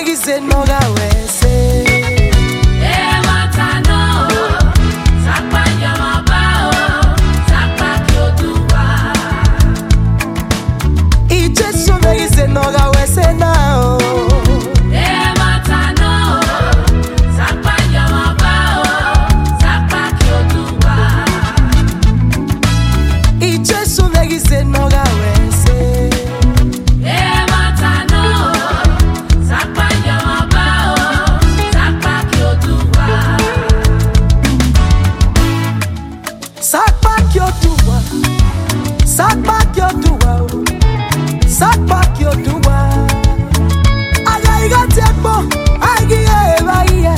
vegize noga wese. Ijesu vegize noga wese now. Ijesu vegize noga wese. Sakpak yo duwa, sakpak yo duwa, sakpak yo duwa. Aga iga tekbo, agi eva iye.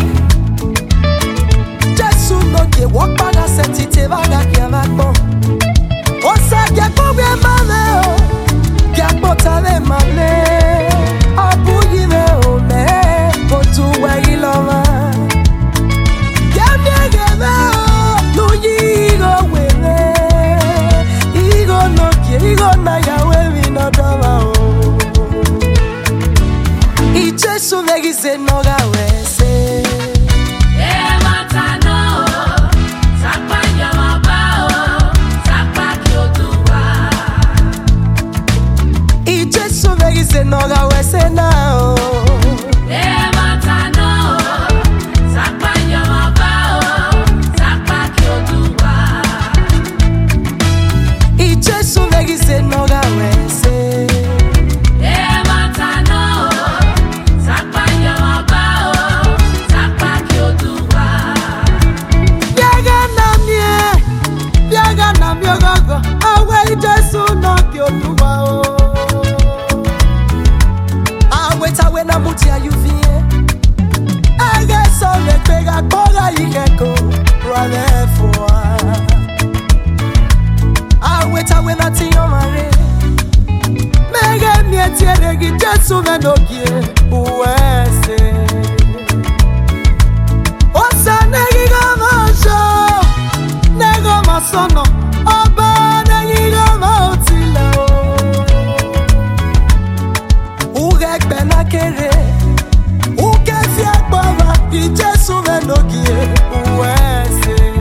Jesu no ke wakpaga sentite vaga kia vakbo. Osa kia kobe mame o, kia potave mame. Abu yime o me, otuwa iloma. Kia mnege o, luyigo wele. Igo no kie, igo na yawe vino doma o. Ijesu vegize noga wese. Ijesu vegize noga wese now. Ijesu vegize noga wese. Biaga na miogogo, awe Ijesu no kiotuwa o. Tawe na muti ayuvie. Ege so le pega koga yikeko rale foa. Tawe na tiyo mare. Mege mieti eregi Jesu venokie uwese. Osa negi gama sho, nego masono. Oba negi gama otila o. Bena kere, uke fie baba, Ijesu venokie uwese.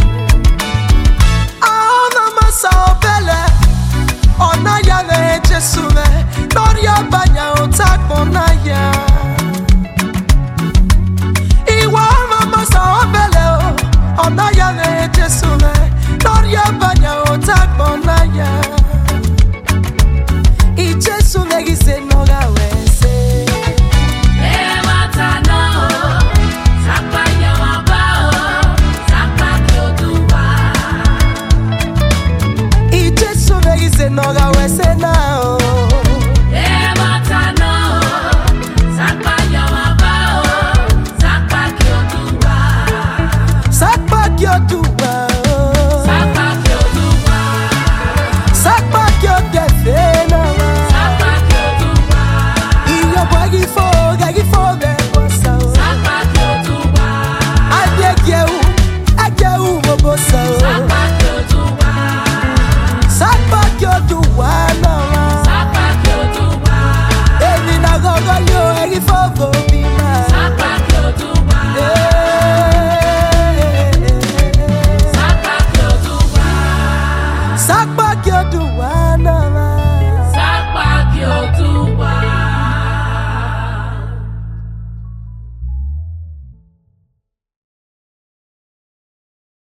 Aona masa obele, ona yave Jesu ve, noria banya otakbo na ya. Iwa ona masa obele o, ona yave Jesu ve, noria banya otakbo na ya. Ijesu vegize noga we. Noga wese now. Sakpak yo duwa, sakpak yo defe now. Iyo bwagi fo be bosa. Agye u bobosa. Sakpak yo duwa now. Evi na gogo yo egi fogo bima. Sakpak yo duwa now.